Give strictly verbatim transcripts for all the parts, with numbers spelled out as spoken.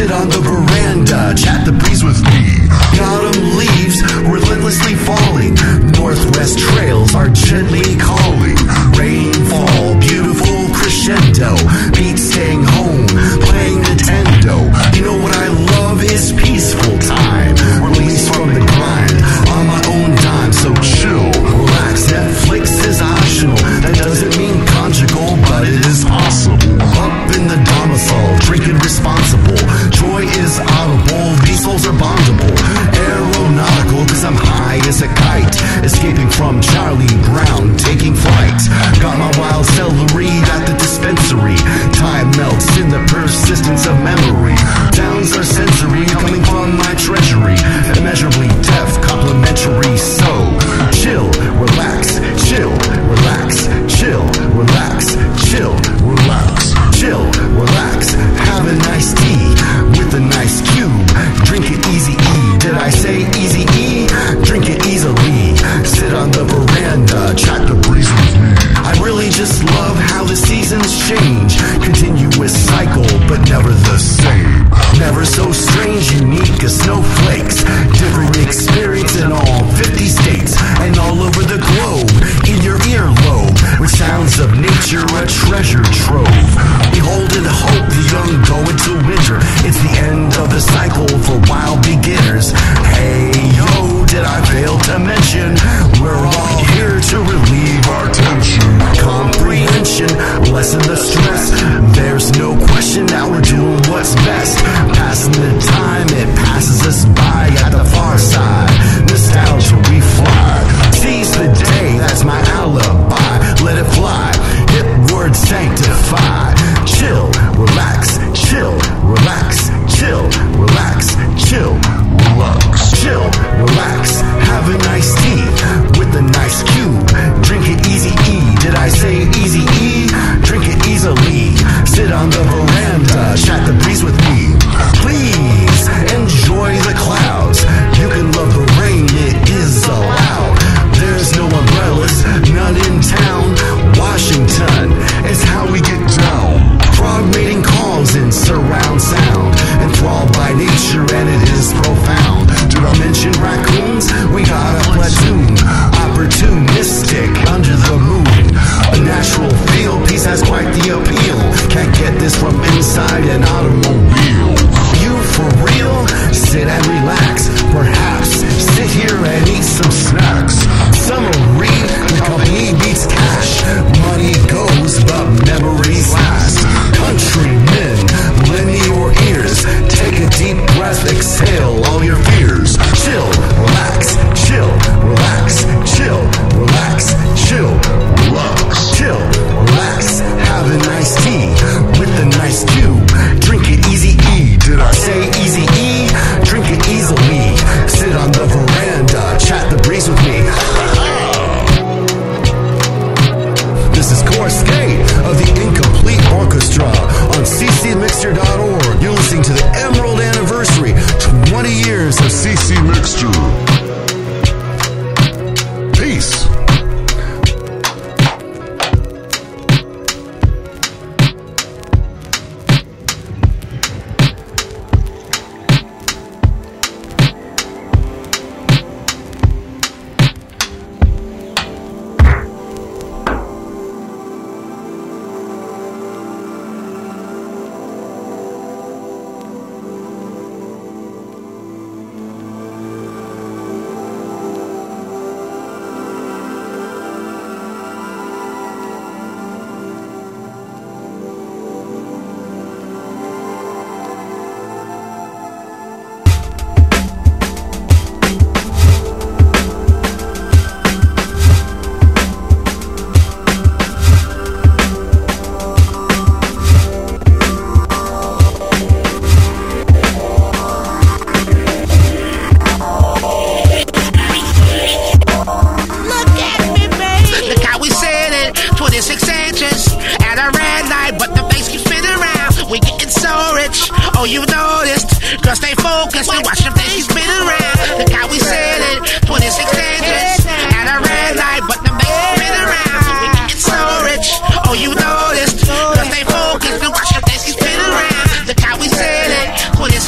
Sit on the veranda, chat the breeze with me. Autumn leaves relentlessly falling. Northwest trails are gently calling. Rainfall, beautiful crescendo. Beat staying home, playing Nintendo. You know what I love is peaceful time. Release from the grind on my own dime. So chill, relax. Netflix is optional. That doesn't mean conjugal, but it is possible. Up in the domicile, drinking responsible. Joy is audible, these souls are bondable. Aeronautical, cause I'm high as a kite. Escaping from Charlie Brown, taking flight. Got my wild celery at the dispensary. Time melts in the persistence of memory. Sounds are sensory, coming from my treasury. Immeasurably deaf, complimentary. So, chill, relax, chill, relax, chill, relax, chill, relax, chill, relax. Have a nice tea with a nice cube. Drink it easy E. Did I say easy E? Drink it easily. Sit on the veranda, chat the breeze with me. I really just love how the seasons change. Continuous cycle, but never the same. Never so strange, unique as snowflakes. Different experience in all fifty states and all over the globe. In your earlobe, with sounds of nature, a treasure trove. Behold and hope, the young go into winter. It's the end of the cycle for wild beginners. Hey yo, did I fail to mention we're all here to relieve our tension? Comprehension, lessen the stress. There's no question that we're doing what's best. Passing the time, it passes us by at the far side. Nostalgia, we fly. Seize the day, that's my alibi. Let it fly, hit word sanctify. Chill, relax, chill, relax, chill, relax, chill, relax, chill, relax. Have a nice tea with a nice cube. Drink it easy E. Did I say easy E? Drink it easily. Sit on the veranda, chat the breeze with me. Please enjoy the clouds. You can love the rain, it is allowed. There's no umbrellas, none in town. Washington is how we get down. Frog mating calls in surround sound. Enthralled by nature and it is profound. Did I mention raccoons? We got a platoon. Opportunistic under the moon. A natural feel, peace has quite the appeal. Can't get this from inside an automobile. You for real? Sit and relax. Perhaps sit here and eat some snacks. Summary, the company beats cash. Money goes, but memories last. Countrymen, lend your ears. Take a deep breath, exhale all your fears. Chill, relax, chill, relax, chill, relax, chill, relax, chill, relax. Have a nice tea with a nice cube. Drink it easy E. Did I say easy E? Drink it easily. Sit on the veranda, chat the breeze with me. This is Chorus K of the Incomplete Orchestra on c c mixture dot org. You're listening to the Emerald Anniversary, twenty years of C C Mixture. Peace. Oh, you noticed. Girl, stay focused and watch them things spin around. Look how we said it. twenty-six inches at a red light, but the things spin around. We getting so rich. Oh, you noticed. Girl, stay focused and watch them things spin around. Look how we said it. twenty-six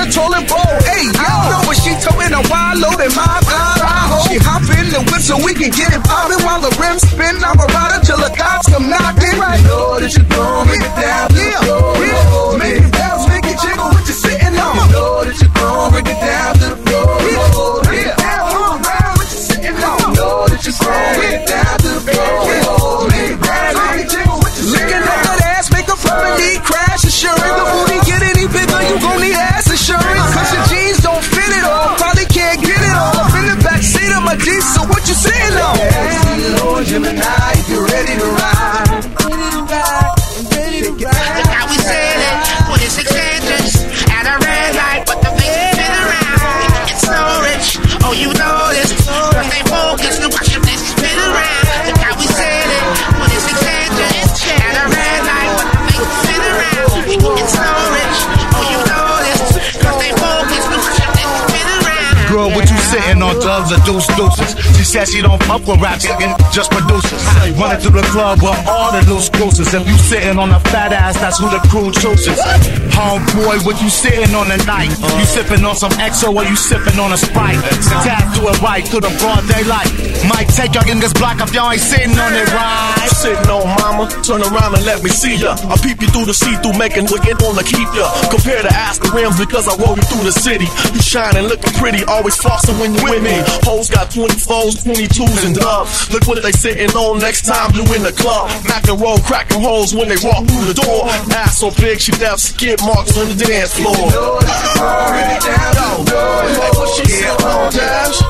toilet bowl. Hey, y'all know what she toting a wild load in my car. She hop in the whip so we can get it poppin' while the rims spin. I'm a rider till the cops come knocking. You know that you gon' make it down to the floor. Yeah, make it bounce, make it jiggle. What you sitting on? You know that you gon' break it down to the floor. Yeah, break it down, move around. What you sitting on? You know that you gon' break it down to the floor. Yeah, make it bounce, make it jiggle. What you sitting on? Looking at that ass, make a woman need crash assurance. The booty get any bigger, you gon' need ass assurance. Cause your jeans don't fit it all, probably can't get it all. In the back seat of my Jeep, so what you sitting on? Lord Gemini, if you're ready to ride. Ready to ride, ready to ride. Look how we said it, twenty-six engines at a red light, but the things spin around. It's so rich, oh you know this. But they focus and watch them things spin around. Look how we said it, twenty-six engines at a red light, but the things spin around. It's so rich, oh you know this. Cause they focus and watch them things spin around. Girl, what you sitting on drugs or deuce deuces? She said she don't fuck with rap, just producers. Running through the club with all the loose gooses. If you sitting on a fat ass, that's who the crew chooses. Homeboy, what you sitting on tonight? You sipping on some X O or you sipping on a Sprite? Tap to it right to the broad daylight. Might take y'all in this block if y'all ain't sitting on it right. Sitting on mama, turn around and let me see ya. I peep you through the see-through, making wicked wanna keep ya. Compare to Aston rims because I roll you through the city. You shining, looking pretty, always flossing when you with me. Hoes got twenty-fours, twenty-twos and dubs. Look what they sitting on next time you in the club. Mac and roll, cracking holes when they walk through the door. Ass so big she left skid marks on the dance floor. You know that you down, hey, what she said on Dash?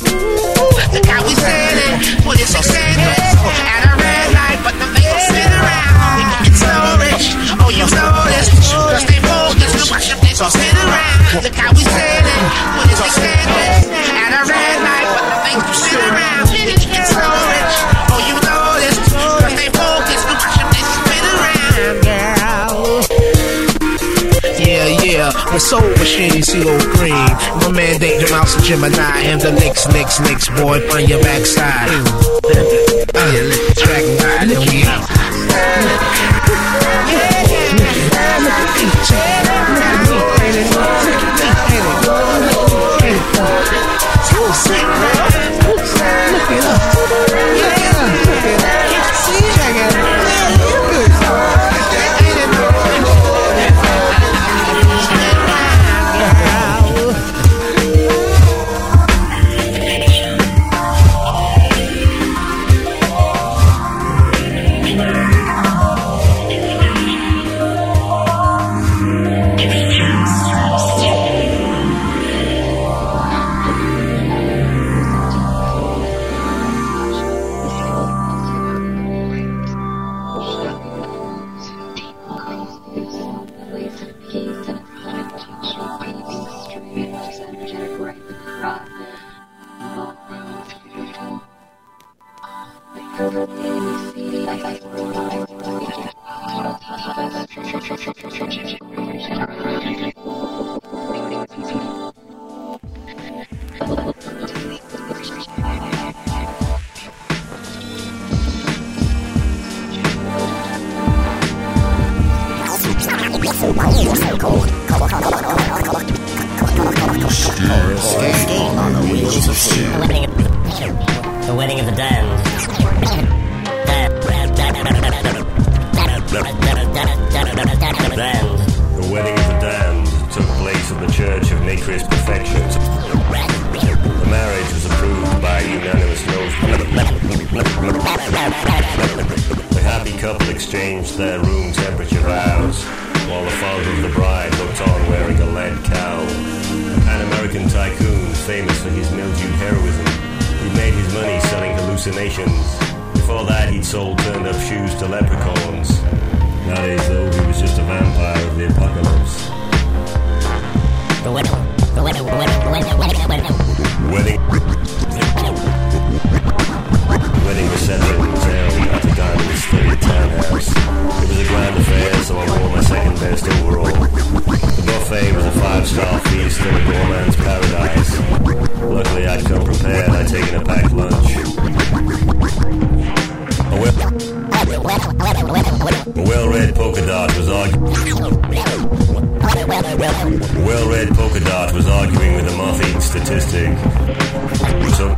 Look how we said it, twenty-six engines at a red light, but the things spin around. It's so rich, oh you know this. Cause they focus and watch them things spin around. Look how we said it, twenty-six engines at a red light, but the things spin around. It's so rich, oh you know this. Cause they focus and watch them things spin around, girl. Yeah, yeah, the soul machine, C O Green. My man Danger Mouse and Gemini, and the licks, licks, licks, boy, on your backside. Yeah, let the track ride and we out. The wedding of the damned. The wedding of the damned took place at the Church of Necris Perfection. The marriage was approved by unanimous vote. The happy couple exchanged their room temperature vows, while the father of the bride looked on wearing a lead cowl. An American tycoon famous for his mildewed heroism. He made his money selling hallucinations. Before that, he'd sold turned-up shoes to leprechauns. Nowadays, though, he was just a vampire of the apocalypse. The wedding, the wedding, the wedding, the wedding, the wedding, the wedding. Wedding. Wedding reception was held at the Diamond Study Townhouse. It was a grand affair, so I wore my second best overall. The buffet was a five-star feast in a gourmand's paradise. Luckily, I'd come prepared. I'd taken a packed lunch. A well, a well-read polka dot was arguing. well-read polka dot was arguing with a moth-eaten statistic. So,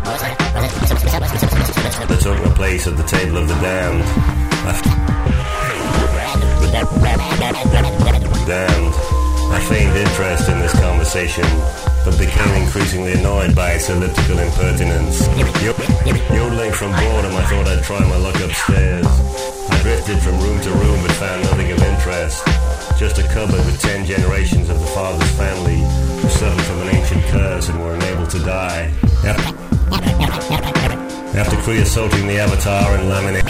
that took my place at the table of the damned. Damned. I feigned interest in this conversation, but became increasingly annoyed by its elliptical impertinence. Yodeling from boredom, I thought I'd try my luck upstairs. I drifted from room to room, but found nothing of interest. Just a cupboard with ten generations of the father's family who suffered from an ancient curse and were unable to die. After creosoting the avatar and laminating...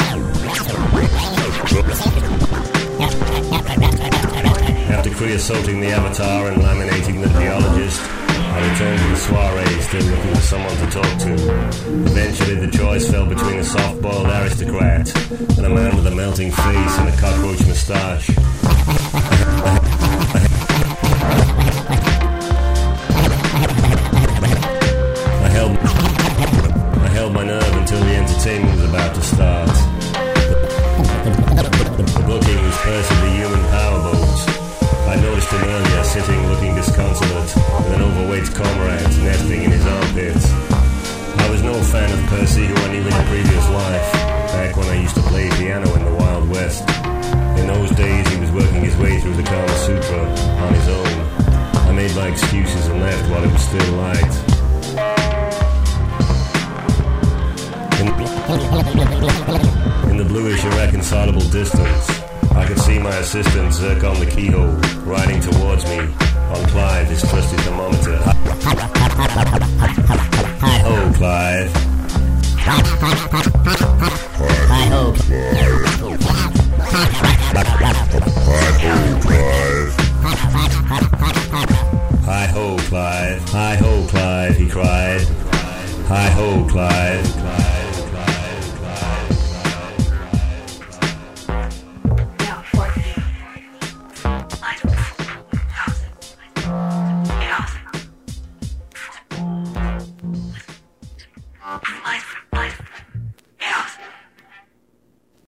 After creosoting the avatar and laminating the geologist, I returned to the soiree, still looking for someone to talk to. Eventually, the choice fell between a soft-boiled aristocrat and a man with a melting face and a cockroach moustache. I held, I held my nerve until the entertainment was about to start. The booking was Percy the Human Powerboat. I noticed him earlier, sitting looking disconsolate, with an overweight comrade nesting in his armpits. I was no fan of Percy, who I knew in a previous life, back when I used to play piano in the Wild West. In those days, he was working his way through the Kama Sutra on his own. I made my excuses and left while it was still light. In, in the bluish irreconcilable distance, I could see my assistant Zircon the keyhole riding towards me on Clive, his trusty thermometer. Hi-ho, Clive. Hi-ho, Clive. Hi-ho, Clive. Hi-ho, Clive, he cried. Hi-ho, Clive.